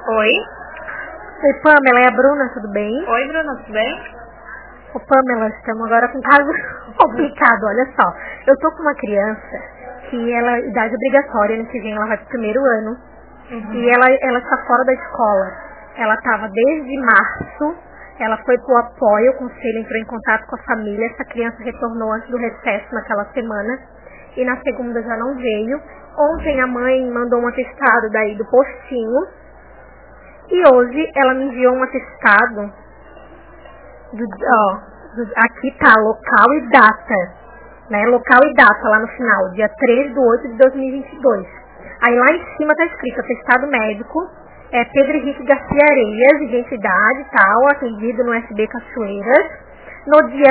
Oi. Oi, Pamela, é a Bruna, tudo bem? Oi, Bruna, tudo bem? Ô, Pamela, estamos agora com um caso complicado, olha só. Eu tô com uma criança que ela, idade obrigatória, ano que vem ela vai pro primeiro ano. E ela está fora da escola. Ela estava desde março, ela foi pro apoio, o conselho entrou em contato com a família, essa criança retornou antes do recesso naquela semana. E na segunda já não veio. Ontem a mãe mandou um atestado daí do postinho. E hoje ela me enviou um atestado. Aqui tá local e data. Né? Local e data lá no final. Dia 3/8/2022. Aí lá em cima tá escrito atestado médico. Pedro Henrique Garcia Areias, identidade tal, atendido no SB Cachoeiras. No dia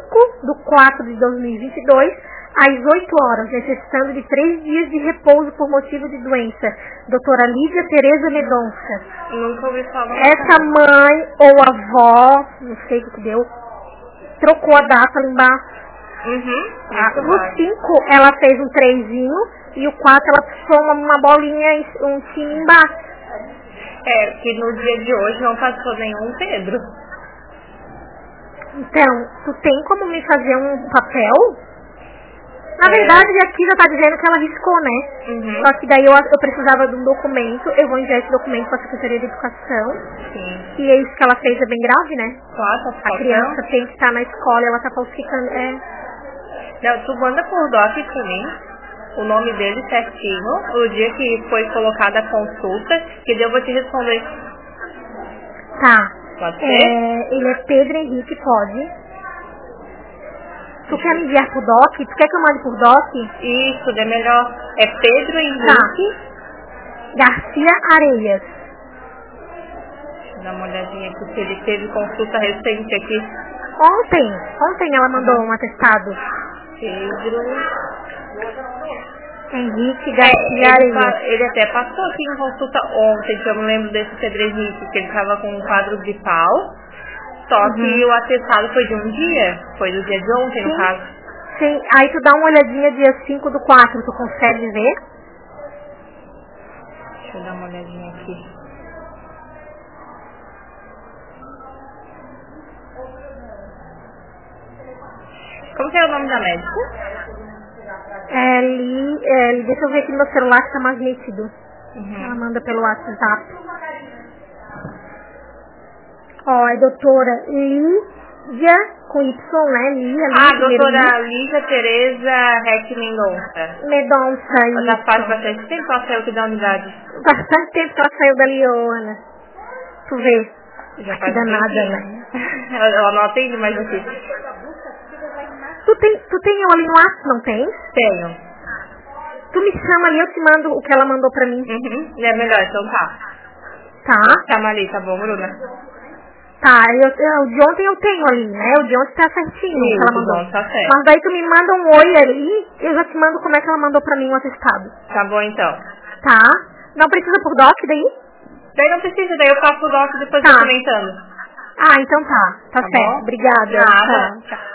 5/4/2022. às 8 horas, necessitando de 3 dias de repouso por motivo de doença. Doutora Lídia Tereza Medonça. Nunca ouvi falar. Essa mãe ou avó, não sei o que deu, trocou a data lá embaixo. No 5 ela fez um 3zinho e o 4 ela puxou uma bolinha, um time embaixo. Que no dia de hoje não passou nenhum Pedro. Então, tu tem como me fazer um papel? Na verdade, aqui já tá dizendo que ela riscou, né? Só que daí eu precisava de um documento. Eu vou enviar esse documento para a Secretaria de Educação. Sim. E é isso que ela fez, é bem grave, né? Claro, a criança tem que estar na escola e ela tá falsificando. Não, tu manda por doc pra mim o nome dele certinho, o dia que foi colocada a consulta, que daí eu vou te responder. Tá. Pode ser? Ele é Pedro Henrique, pode? Tu quer me enviar por doc? Tu quer que eu mande por doc? Isso, é melhor. É Pedro Henrique Garcia Areias. Deixa eu dar uma olhadinha aqui, se ele teve consulta recente aqui. Ontem ela mandou um atestado. Pedro Henrique Garcia Areias. Ele até passou aqui em consulta ontem, que eu me lembro desse Pedro Henrique, que ele estava com um quadro gripal. Só que o atestado foi de um dia, foi do dia de ontem, no caso. Sim, aí tu dá uma olhadinha dia 5/4, tu consegue ver? Deixa eu dar uma olhadinha aqui. Como que é o nome da médica? Deixa eu ver aqui no meu celular que tá mais nítido. Ela manda pelo WhatsApp. É doutora Lídia, com Y, né? Doutora Lídia Tereza Rec Mendonça. Medonça, isso. Já faz bastante tempo que ela saiu aqui da unidade. Bastante tempo que ela saiu da Liona. Tu vê. Já que danada, né? Ela não atende mais aqui. Tu tem eu ali no WhatsApp, não tem? Tenho. Tu me chama ali, eu te mando o que ela mandou pra mim. É melhor, então tá. Tá? Chama ali, tá bom, Bruna? Tá, o de ontem eu tenho ali, né? O de ontem tá certinho que ela mandou. Tá certo. Mas daí tu me manda um oi ali, eu já te mando como é que ela mandou pra mim o atestado. Tá bom, então. Tá? Não precisa por doc daí? Daí não precisa, daí eu faço o doc depois comentando. Então tá certo. Bom? Obrigada. Nada. Tchau.